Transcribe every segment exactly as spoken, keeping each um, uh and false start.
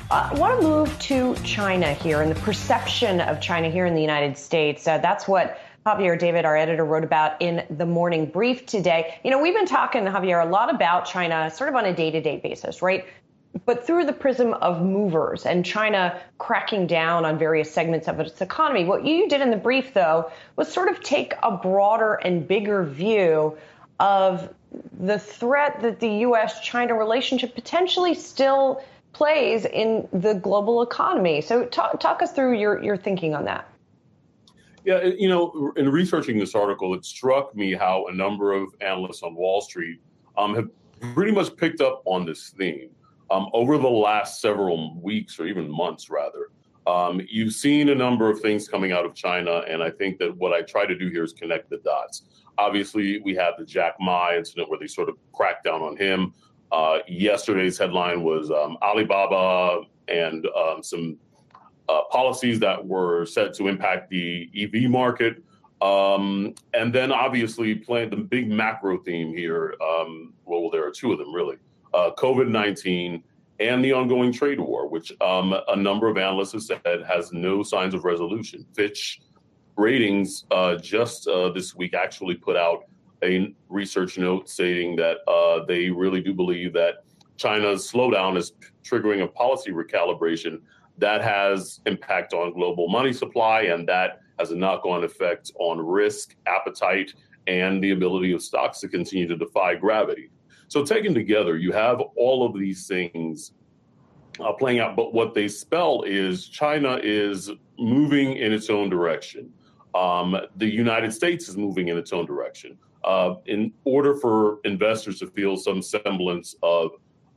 Uh, I want to move to China here and the perception of China here in the United States. Uh, that's what Javier David, our editor, wrote about in the morning brief today. You know, we've been talking, Javier, a lot about China sort of on a day-to-day basis, right? But through the prism of movers and China cracking down on various segments of its economy. What you did in the brief, though, was sort of take a broader and bigger view of the threat that the U S China relationship potentially still plays in the global economy. So talk, talk us through your, your thinking on that. Yeah, you know, in researching this article, it struck me how a number of analysts on Wall Street um, have pretty much picked up on this theme. Um, over the last several weeks or even months, rather, um, you've seen a number of things coming out of China. And I think that what I try to do here is connect the dots. Obviously, we had the Jack Ma incident where they sort of cracked down on him. Uh, yesterday's headline was um, Alibaba and um, some uh, policies that were set to impact the E V market. Um, and then obviously playing the big macro theme here. Um, well, there are two of them, really. Uh, COVID nineteen and the ongoing trade war, which um, a number of analysts have said has no signs of resolution. Fitch Ratings uh, just uh, this week actually put out a research note stating that uh, they really do believe that China's slowdown is triggering a policy recalibration that has impact on global money supply, and that has a knock-on effect on risk, appetite, and the ability of stocks to continue to defy gravity. So taken together, you have all of these things uh, playing out, but what they spell is China is moving in its own direction. Um, the United States is moving in its own direction. Uh, in order for investors to feel some semblance of,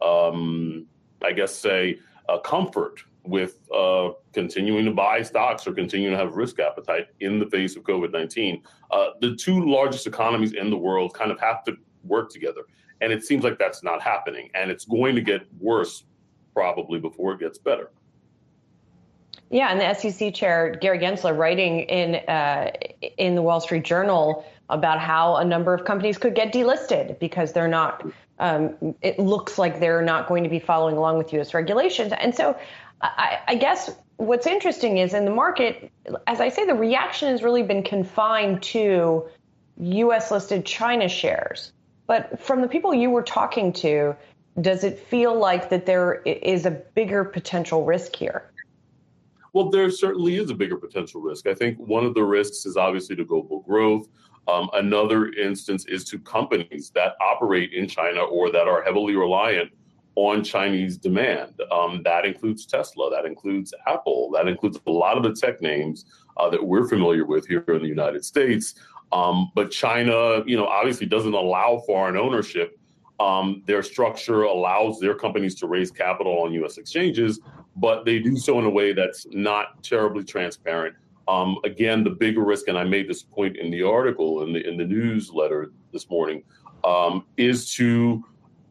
um, I guess, say, uh, comfort with uh, continuing to buy stocks or continuing to have risk appetite in the face of COVID nineteen, uh, the two largest economies in the world kind of have to work together. And it seems like that's not happening. And it's going to get worse probably before it gets better. Yeah, and the S E C chair, Gary Gensler, writing in uh, in the Wall Street Journal about how a number of companies could get delisted because they're not, um, it looks like they're not going to be following along with U S regulations. And so I, I guess what's interesting is in the market, as I say, the reaction has really been confined to U S listed China shares. But from the people you were talking to, does it feel like that there is a bigger potential risk here? Well, there certainly is a bigger potential risk. I think one of the risks is obviously to global growth. Um, another instance is to companies that operate in China or that are heavily reliant on Chinese demand. Um, that includes Tesla, that includes Apple, that includes a lot of the tech names uh, that we're familiar with here in the United States. Um, but China, you know, obviously doesn't allow foreign ownership. Um, their structure allows their companies to raise capital on U S exchanges, but they do so in a way that's not terribly transparent. Um, again, the bigger risk, and I made this point in the article in the in the newsletter this morning, um, is to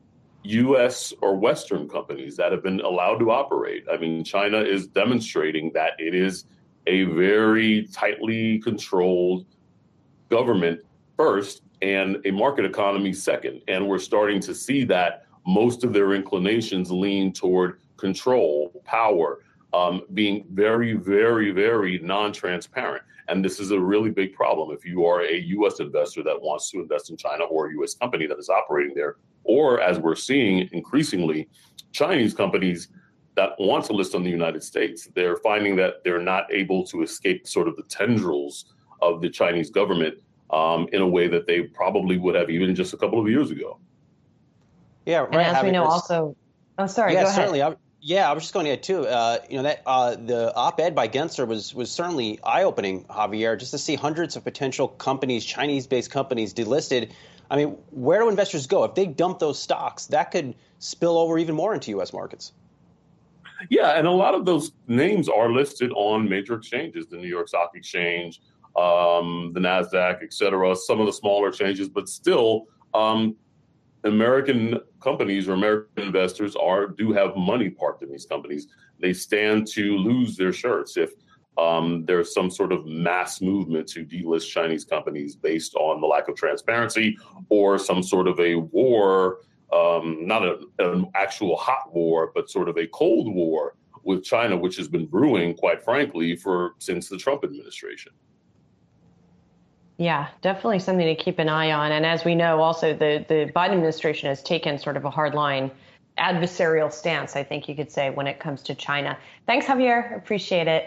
U S or Western companies that have been allowed to operate. I mean, China is demonstrating that it is a very tightly controlled government first and a market economy second. And we're starting to see that most of their inclinations lean toward control, power, um, being very, very, very non-transparent. And this is a really big problem if you are a U S investor that wants to invest in China or a U S company that is operating there, or as we're seeing increasingly, Chinese companies that want to list on the United States. They're finding that they're not able to escape sort of the tendrils of the Chinese government um, in a way that they probably would have even just a couple of years ago. Yeah, right. And as I mean, we know also, oh, sorry, yeah, go ahead. certainly. I, yeah, I was just going to add too, uh, you know, that uh, the op-ed by Gensler was, was certainly eye-opening, Javier, just to see hundreds of potential companies, Chinese-based companies delisted. I mean, where do investors go? If they dump those stocks, that could spill over even more into U S markets. Yeah, and a lot of those names are listed on major exchanges, the New York Stock Exchange, um, the NASDAQ, et cetera, some of the smaller exchanges, but still um, American companies or American investors are do have money parked in these companies. They stand to lose their shirts if um, there's some sort of mass movement to delist Chinese companies based on the lack of transparency or some sort of a war, um, not a, an actual hot war, but sort of a cold war with China, which has been brewing, quite frankly, for since the Trump administration. Yeah, definitely something to keep an eye on. And as we know, also the, the Biden administration has taken sort of a hardline adversarial stance, I think you could say, when it comes to China. Thanks, Javier. Appreciate it.